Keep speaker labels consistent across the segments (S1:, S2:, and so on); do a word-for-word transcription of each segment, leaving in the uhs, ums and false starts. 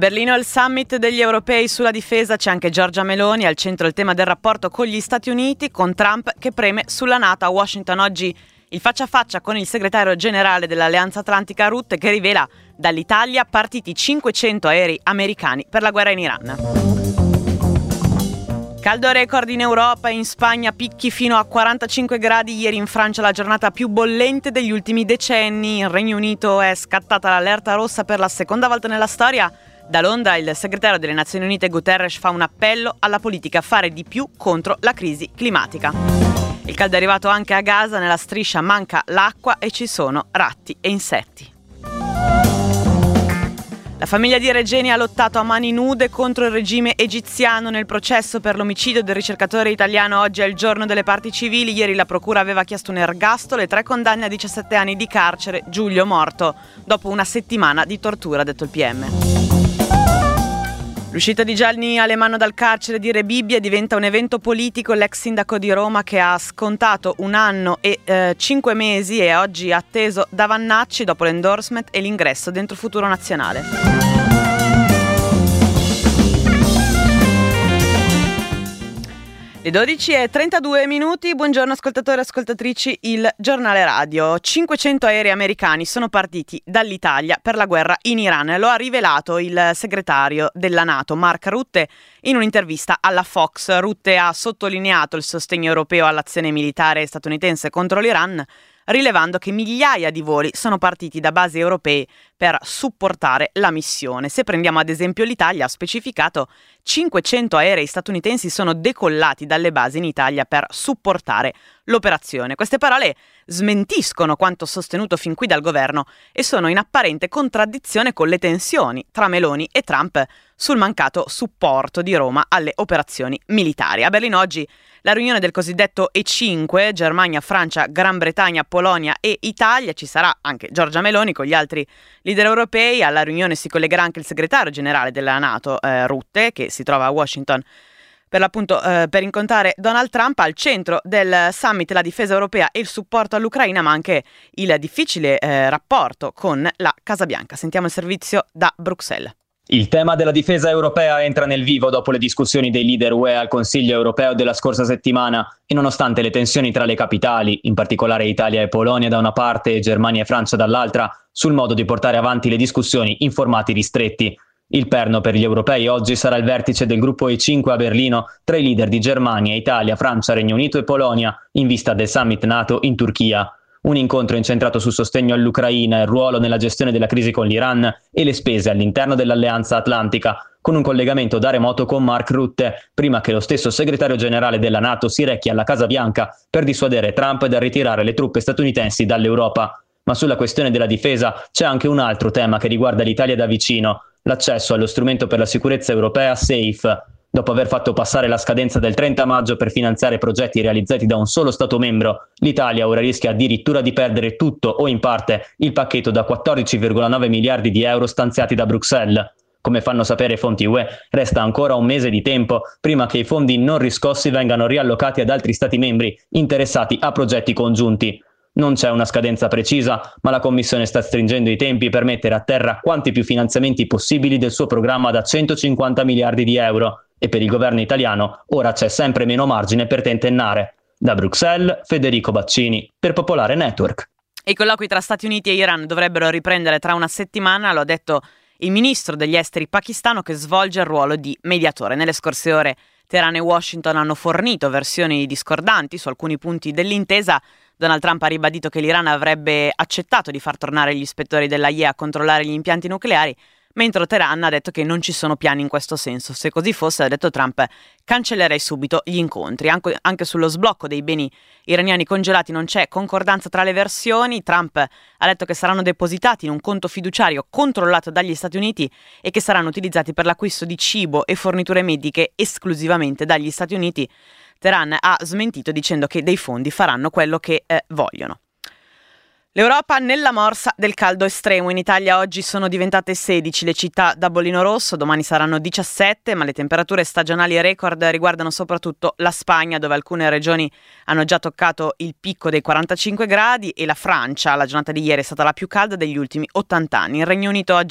S1: Berlino il summit degli europei sulla difesa, c'è anche Giorgia Meloni, al centro il tema del rapporto con gli Stati Uniti, con Trump che preme sulla NATO. A Washington oggi il faccia a faccia con il segretario generale dell'Alleanza Atlantica Rutte, che rivela dall'Italia partiti cinquecento aerei americani per la guerra in Iran. Caldo record in Europa e in Spagna, picchi fino a quarantacinque gradi. Ieri in Francia la giornata più bollente degli ultimi decenni. In Regno Unito è scattata l'allerta rossa per la seconda volta nella storia. Da Londra il segretario delle Nazioni Unite Guterres fa un appello alla politica a fare di più contro la crisi climatica. Il caldo è arrivato anche a Gaza, nella striscia manca l'acqua e ci sono ratti e insetti. La famiglia di Regeni ha lottato a mani nude contro il regime egiziano nel processo per l'omicidio del ricercatore italiano. Oggi è il giorno delle parti civili. Ieri la procura aveva chiesto un ergastolo e tre condanne a diciassette anni di carcere. Giulio morto dopo una settimana di tortura, ha detto il P M. L'uscita di Gianni Alemanno dal carcere di Rebibbia diventa un evento politico. L'ex sindaco di Roma, che ha scontato un anno e eh, cinque mesi, è oggi atteso da Vannacci dopo l'endorsement e l'ingresso dentro Futuro Nazionale. Le dodici e trentadue minuti, buongiorno ascoltatori e ascoltatrici, il giornale radio. cinquecento aerei americani sono partiti dall'Italia per la guerra in Iran. Lo ha rivelato il segretario della NATO, Mark Rutte, in un'intervista alla Fox. Rutte ha sottolineato il sostegno europeo all'azione militare statunitense contro l'Iran, rilevando che migliaia di voli sono partiti da basi europee per supportare la missione. Se prendiamo ad esempio l'Italia, ha specificato cinquecento aerei statunitensi sono decollati dalle basi in Italia per supportare l'operazione. Queste parole smentiscono quanto sostenuto fin qui dal governo e sono in apparente contraddizione con le tensioni tra Meloni e Trump sul mancato supporto di Roma alle operazioni militari. A Berlino oggi la riunione del cosiddetto E cinque, Germania, Francia, Gran Bretagna, Polonia e Italia. Ci sarà anche Giorgia Meloni con gli altri leader europei. Alla riunione si collegherà anche il segretario generale della NATO, eh, Rutte, che si trova a Washington per l'appunto eh, per incontrare Donald Trump. Al centro del summit la difesa europea e il supporto all'Ucraina, ma anche il difficile eh, rapporto con la Casa Bianca. Sentiamo il servizio da Bruxelles.
S2: Il tema della difesa europea entra nel vivo dopo le discussioni dei leader U E al Consiglio europeo della scorsa settimana e nonostante le tensioni tra le capitali, in particolare Italia e Polonia da una parte e Germania e Francia dall'altra, sul modo di portare avanti le discussioni in formati ristretti. Il perno per gli europei oggi sarà il vertice del gruppo E cinque a Berlino tra i leader di Germania, Italia, Francia, Regno Unito e Polonia in vista del summit NATO in Turchia. Un incontro incentrato sul sostegno all'Ucraina, il ruolo nella gestione della crisi con l'Iran e le spese all'interno dell'Alleanza Atlantica, con un collegamento da remoto con Mark Rutte, prima che lo stesso segretario generale della NATO si rechi alla Casa Bianca per dissuadere Trump dal ritirare le truppe statunitensi dall'Europa. Ma sulla questione della difesa c'è anche un altro tema che riguarda l'Italia da vicino, l'accesso allo strumento per la sicurezza europea SAFE. Dopo aver fatto passare la scadenza del trenta maggio per finanziare progetti realizzati da un solo Stato membro, l'Italia ora rischia addirittura di perdere tutto o in parte il pacchetto da quattordici virgola nove miliardi di euro stanziati da Bruxelles. Come fanno sapere fonti U E, resta ancora un mese di tempo prima che i fondi non riscossi vengano riallocati ad altri Stati membri interessati a progetti congiunti. Non c'è una scadenza precisa, ma la Commissione sta stringendo i tempi per mettere a terra quanti più finanziamenti possibili del suo programma da centocinquanta miliardi di euro. E per il governo italiano ora c'è sempre meno margine per tentennare. Da Bruxelles, Federico Baccini, per Popolare Network.
S1: I colloqui tra Stati Uniti e Iran dovrebbero riprendere tra una settimana, lo ha detto il ministro degli esteri pakistano, che svolge il ruolo di mediatore. Nelle scorse ore Teheran e Washington hanno fornito versioni discordanti su alcuni punti dell'intesa. Donald Trump ha ribadito che l'Iran avrebbe accettato di far tornare gli ispettori dell'A I E a controllare gli impianti nucleari, mentre Teheran ha detto che non ci sono piani in questo senso. Se così fosse, ha detto Trump, cancellerei subito gli incontri. Anche, anche sullo sblocco dei beni iraniani congelati non c'è concordanza tra le versioni. Trump ha detto che saranno depositati in un conto fiduciario controllato dagli Stati Uniti e che saranno utilizzati per l'acquisto di cibo e forniture mediche esclusivamente dagli Stati Uniti. Teheran ha smentito dicendo che dei fondi faranno quello che eh, vogliono. L'Europa nella morsa del caldo estremo. In Italia oggi sono diventate sedici le città da bollino rosso, domani saranno diciassette, ma le temperature stagionali record riguardano soprattutto la Spagna, dove alcune regioni hanno già toccato il picco dei quarantacinque gradi, e la Francia. La giornata di ieri è stata la più calda degli ultimi ottanta anni. Il Regno Unito oggi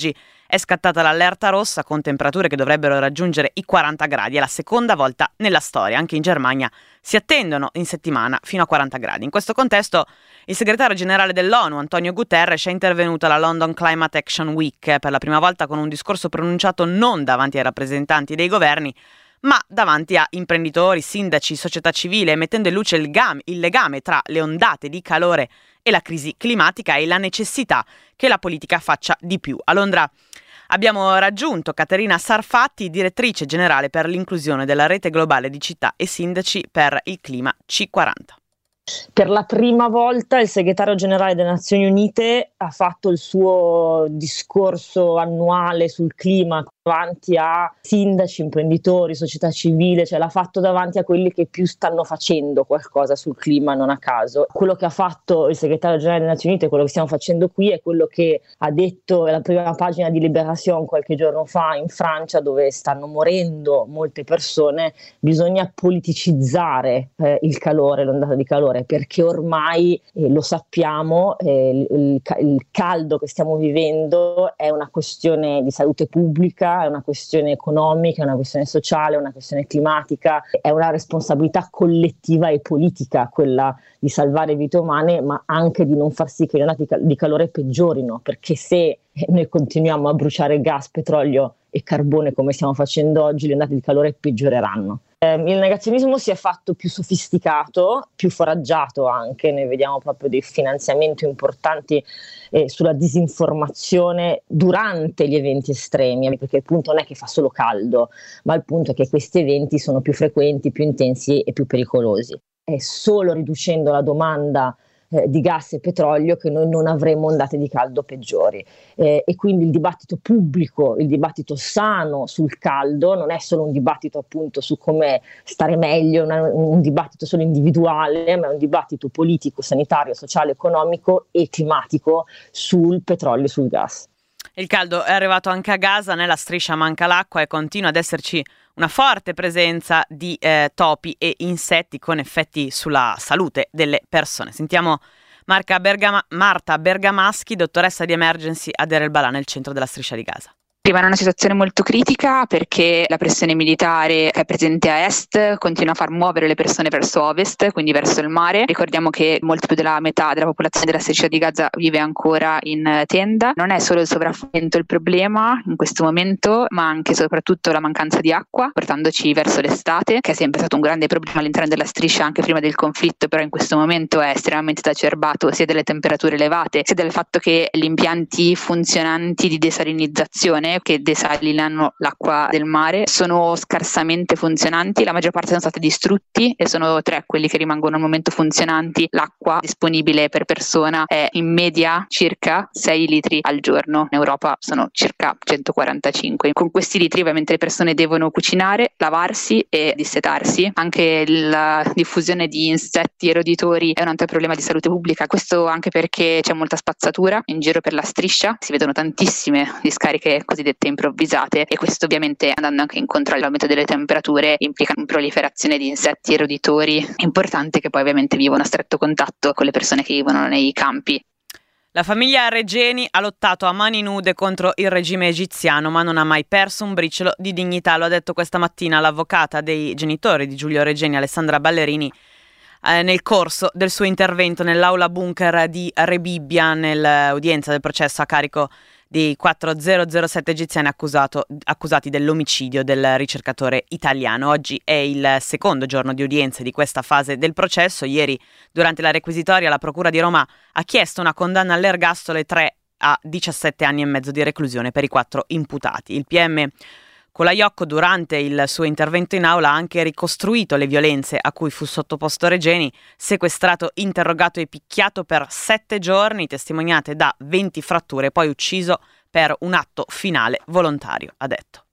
S1: è scattata l'allerta rossa con temperature che dovrebbero raggiungere i quaranta gradi. È la seconda volta nella storia. Anche in Germania si attendono in settimana fino a quaranta gradi. In questo contesto il segretario generale dell'ONU, Antonio Guterres, è intervenuto alla London Climate Action Week per la prima volta con un discorso pronunciato non davanti ai rappresentanti dei governi, ma davanti a imprenditori, sindaci, società civile, mettendo in luce il, gam- il legame tra le ondate di calore e la crisi climatica e la necessità che la politica faccia di più. A Londra abbiamo raggiunto Caterina Sarfatti, direttrice generale per l'inclusione della rete globale di città e sindaci per il clima C quaranta.
S3: Per la prima volta il segretario generale delle Nazioni Unite ha fatto il suo discorso annuale sul clima davanti a sindaci, imprenditori, società civile, cioè l'ha fatto davanti a quelli che più stanno facendo qualcosa sul clima, non a caso. Quello che ha fatto il segretario generale delle Nazioni Unite, quello che stiamo facendo qui, è quello che ha detto alla prima pagina di Libération qualche giorno fa in Francia, dove stanno morendo molte persone. Bisogna politicizzare eh, il calore, l'ondata di calore, perché ormai eh, lo sappiamo, eh, il, il caldo che stiamo vivendo è una questione di salute pubblica, è una questione economica, è una questione sociale, è una questione climatica, è una responsabilità collettiva e politica quella di salvare vite umane, ma anche di non far sì che le ondate di calore peggiorino, perché se noi continuiamo a bruciare gas, petrolio e carbone come stiamo facendo oggi, le ondate di calore peggioreranno. Eh, il negazionismo si è fatto più sofisticato, più foraggiato anche, noi vediamo proprio dei finanziamenti importanti eh, sulla disinformazione durante gli eventi estremi, perché il punto non è che fa solo caldo, ma il punto è che questi eventi sono più frequenti, più intensi e più pericolosi. È solo riducendo la domanda Eh, di gas e petrolio che noi non avremo ondate di caldo peggiori, eh, e quindi il dibattito pubblico, il dibattito sano sul caldo non è solo un dibattito appunto su come stare meglio, non è un dibattito solo individuale, ma è un dibattito politico, sanitario, sociale, economico e climatico sul petrolio e sul gas.
S1: Il caldo è arrivato anche a Gaza, nella striscia manca l'acqua e continua ad esserci una forte presenza di eh, topi e insetti con effetti sulla salute delle persone. Sentiamo Marca Bergama- Marta Bergamaschi, dottoressa di Emergency a Deir el-Balah, nel centro della striscia di Gaza.
S4: Arriva in una situazione molto critica perché la pressione militare che è presente a est continua a far muovere le persone verso ovest, quindi verso il mare. Ricordiamo che molto più della metà della popolazione della striscia di Gaza vive ancora in tenda. Non è solo il sovraffollamento il problema in questo momento, ma anche e soprattutto la mancanza di acqua, portandoci verso l'estate, che è sempre stato un grande problema all'interno della striscia anche prima del conflitto, però in questo momento è estremamente esacerbato sia delle temperature elevate, sia del fatto che gli impianti funzionanti di desalinizzazione che desalinano l'acqua del mare sono scarsamente funzionanti, la maggior parte sono stati distrutti e sono tre quelli che rimangono al momento funzionanti. L'acqua disponibile per persona è in media circa sei litri al giorno, in Europa sono circa centoquarantacinque. Con questi litri ovviamente le persone devono cucinare, lavarsi e dissetarsi. Anche la diffusione di insetti e roditori è un altro problema di salute pubblica, questo anche perché c'è molta spazzatura in giro per la striscia, si vedono tantissime discariche cosiddette improvvisate e questo ovviamente, andando anche incontro all'aumento delle temperature, implica una proliferazione di insetti e roditori importanti che poi ovviamente vivono a stretto contatto con le persone che vivono nei campi.
S1: La famiglia Regeni ha lottato a mani nude contro il regime egiziano, ma non ha mai perso un briciolo di dignità. Lo ha detto questa mattina l'avvocata dei genitori di Giulio Regeni, Alessandra Ballerini, eh, nel corso del suo intervento nell'aula bunker di Rebibbia nell'udienza del processo a carico dei quattro zero zero sette egiziani accusato, accusati dell'omicidio del ricercatore italiano. Oggi è il secondo giorno di udienze di questa fase del processo. Ieri, durante la requisitoria, la Procura di Roma ha chiesto una condanna all'ergastolo e tre a diciassette anni e mezzo di reclusione per i quattro imputati. Il P M Colaiocco, durante il suo intervento in aula, ha anche ricostruito le violenze a cui fu sottoposto Regeni, sequestrato, interrogato e picchiato per sette giorni, testimoniate da venti fratture, poi ucciso per un atto finale volontario, ha detto.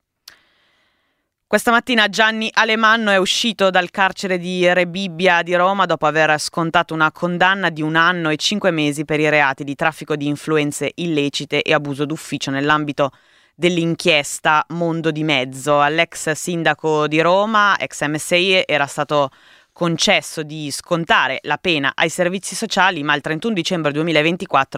S1: Questa mattina Gianni Alemanno è uscito dal carcere di Rebibbia di Roma dopo aver scontato una condanna di un anno e cinque mesi per i reati di traffico di influenze illecite e abuso d'ufficio nell'ambito dell'inchiesta Mondo di Mezzo. All'ex sindaco di Roma, ex M S I, era stato concesso di scontare la pena ai servizi sociali, ma il trentuno dicembre duemilaventiquattro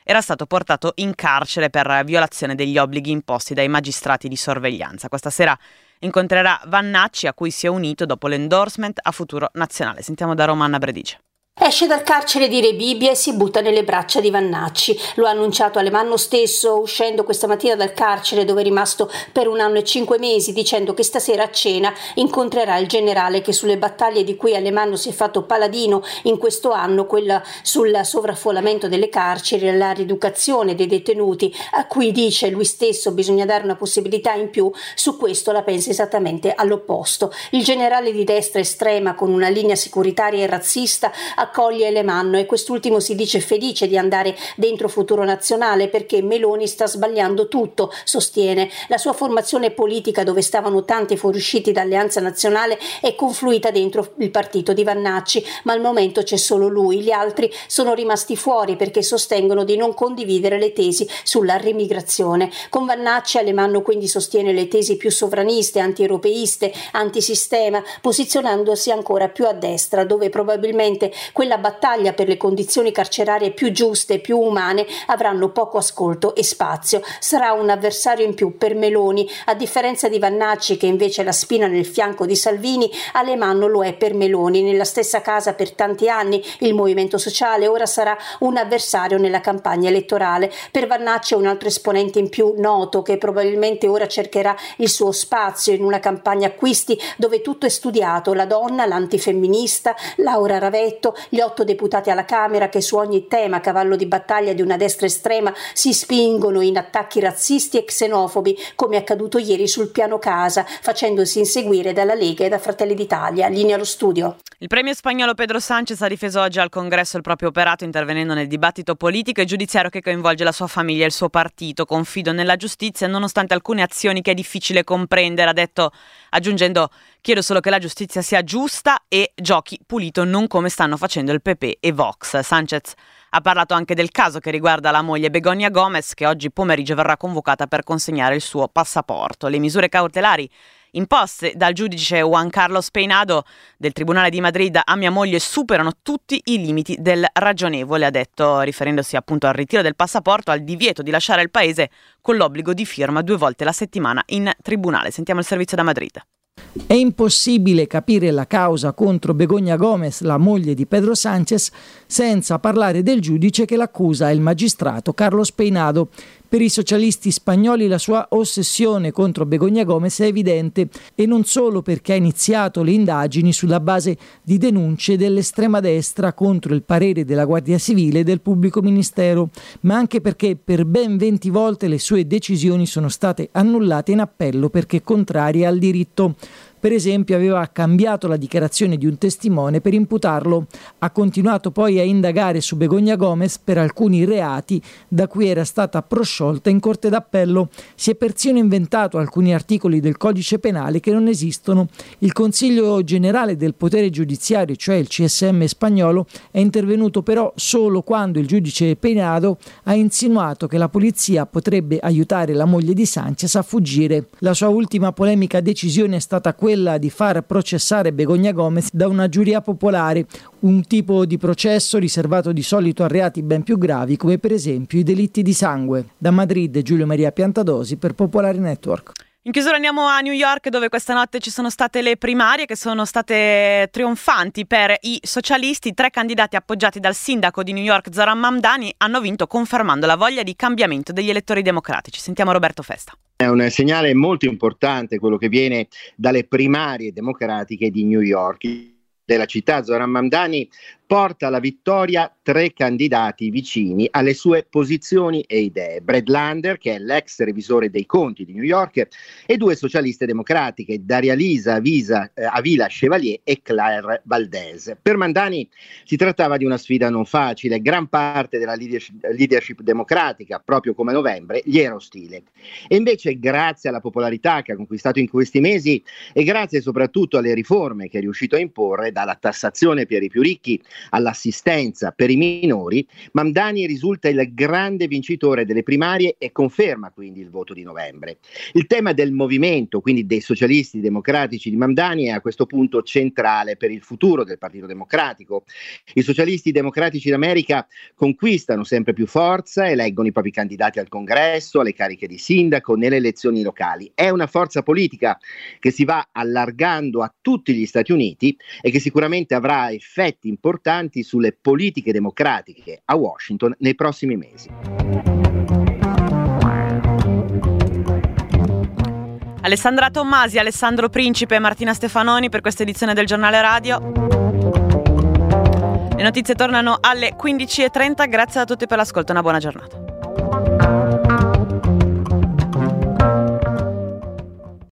S1: era stato portato in carcere per violazione degli obblighi imposti dai magistrati di sorveglianza. Questa sera incontrerà Vannacci, a cui si è unito dopo l'endorsement a Futuro Nazionale. Sentiamo da Romanna Bredice.
S5: Esce dal carcere di Rebibbia e si butta nelle braccia di Vannacci. Lo ha annunciato Alemanno stesso uscendo questa mattina dal carcere, dove è rimasto per un anno e cinque mesi, dicendo che stasera a cena incontrerà il generale che sulle battaglie di cui Alemanno si è fatto paladino in questo anno, quella sul sovraffollamento delle carceri e la rieducazione dei detenuti, a cui dice lui stesso bisogna dare una possibilità in più, su questo la pensa esattamente all'opposto. Il generale di destra estrema, con una linea securitaria e razzista, accoglie Alemanno e quest'ultimo si dice felice di andare dentro Futuro Nazionale perché Meloni sta sbagliando tutto, sostiene. La sua formazione politica, dove stavano tanti fuoriusciti dall'Alleanza Nazionale, è confluita dentro il partito di Vannacci, ma al momento c'è solo lui. Gli altri sono rimasti fuori perché sostengono di non condividere le tesi sulla remigrazione. Con Vannacci Alemanno quindi sostiene le tesi più sovraniste, anti-europeiste, antisistema, posizionandosi ancora più a destra, dove probabilmente quella battaglia per le condizioni carcerarie più giuste e più umane avranno poco ascolto e spazio. Sarà un avversario in più per Meloni. A differenza di Vannacci, che invece è la spina nel fianco di Salvini, Alemanno lo è per Meloni. Nella stessa casa per tanti anni, il Movimento Sociale, ora sarà un avversario nella campagna elettorale. Per Vannacci è un altro esponente in più noto, che probabilmente ora cercherà il suo spazio in una campagna acquisti dove tutto è studiato: la donna, l'antifemminista, Laura Ravetto, gli otto deputati alla Camera che su ogni tema, cavallo di battaglia di una destra estrema, si spingono in attacchi razzisti e xenofobi, come è accaduto ieri sul piano casa, facendosi inseguire dalla Lega e da Fratelli d'Italia. Linea allo studio.
S1: Il premier spagnolo Pedro Sánchez ha difeso oggi al Congresso il proprio operato, intervenendo nel dibattito politico e giudiziario che coinvolge la sua famiglia e il suo partito. Confido nella giustizia nonostante alcune azioni che è difficile comprendere, ha detto, aggiungendo: chiedo solo che la giustizia sia giusta e giochi pulito, non come stanno facendo il P P e Vox. Sánchez ha parlato anche del caso che riguarda la moglie Begoña Gómez, che oggi pomeriggio verrà convocata per consegnare il suo passaporto. Le misure cautelari imposte dal giudice Juan Carlos Peinado del Tribunale di Madrid a mia moglie superano tutti i limiti del ragionevole, ha detto, riferendosi appunto al ritiro del passaporto, al divieto di lasciare il paese con l'obbligo di firma due volte la settimana in tribunale. Sentiamo il servizio da Madrid.
S6: È impossibile capire la causa contro Begoña Gómez, la moglie di Pedro Sánchez, senza parlare del giudice che l'accusa, il magistrato Carlos Peinado. Per i socialisti spagnoli la sua ossessione contro Begoña Gómez è evidente, e non solo perché ha iniziato le indagini sulla base di denunce dell'estrema destra contro il parere della Guardia Civile e del Pubblico Ministero, ma anche perché per ben venti volte le sue decisioni sono state annullate in appello perché contrarie al diritto. Per esempio, aveva cambiato la dichiarazione di un testimone per imputarlo. Ha continuato poi a indagare su Begoña Gómez per alcuni reati da cui era stata prosciolta in Corte d'Appello. Si è persino inventato alcuni articoli del Codice Penale che non esistono. Il Consiglio Generale del Potere Giudiziario, cioè il C S M spagnolo, è intervenuto però solo quando il giudice Peinado ha insinuato che la polizia potrebbe aiutare la moglie di Sánchez a fuggire. La sua ultima polemica decisione è stata quella quella di far processare Begoña Gómez da una giuria popolare, un tipo di processo riservato di solito a reati ben più gravi come per esempio i delitti di sangue. Da Madrid, Giulio Maria Piantadosi per Popolare Network.
S1: In chiusura andiamo a New York, dove questa notte ci sono state le primarie che sono state trionfanti per i socialisti. Tre candidati appoggiati dal sindaco di New York Zoran Mamdani hanno vinto, confermando la voglia di cambiamento degli elettori democratici. Sentiamo Roberto Festa.
S7: È un segnale molto importante quello che viene dalle primarie democratiche di New York. Della città, Zoran Mamdani porta alla vittoria tre candidati vicini alle sue posizioni e idee: Brad Lander, che è l'ex revisore dei conti di New York, e due socialiste democratiche, Daria Lisa Avisa, eh, Avila Chevalier e Claire Valdez. Per Mamdani si trattava di una sfida non facile. Gran parte della leadership, leadership democratica, proprio come a novembre, gli era ostile. E invece, grazie alla popolarità che ha conquistato in questi mesi e grazie soprattutto alle riforme che è riuscito a imporre, dalla tassazione per i più ricchi all'assistenza per i minori, Mamdani risulta il grande vincitore delle primarie e conferma quindi il voto di novembre. Il tema del movimento, quindi dei socialisti democratici di Mamdani, è a questo punto centrale per il futuro del Partito Democratico. I socialisti democratici d'America conquistano sempre più forza, eleggono i propri candidati al congresso, alle cariche di sindaco, nelle elezioni locali. È una forza politica che si va allargando a tutti gli Stati Uniti e che sicuramente avrà effetti importanti sulle politiche democratiche a Washington nei prossimi mesi.
S1: Alessandra Tommasi, Alessandro Principe e Martina Stefanoni per questa edizione del Giornale Radio. Le notizie tornano alle quindici e trenta, grazie a tutti per l'ascolto, una buona giornata.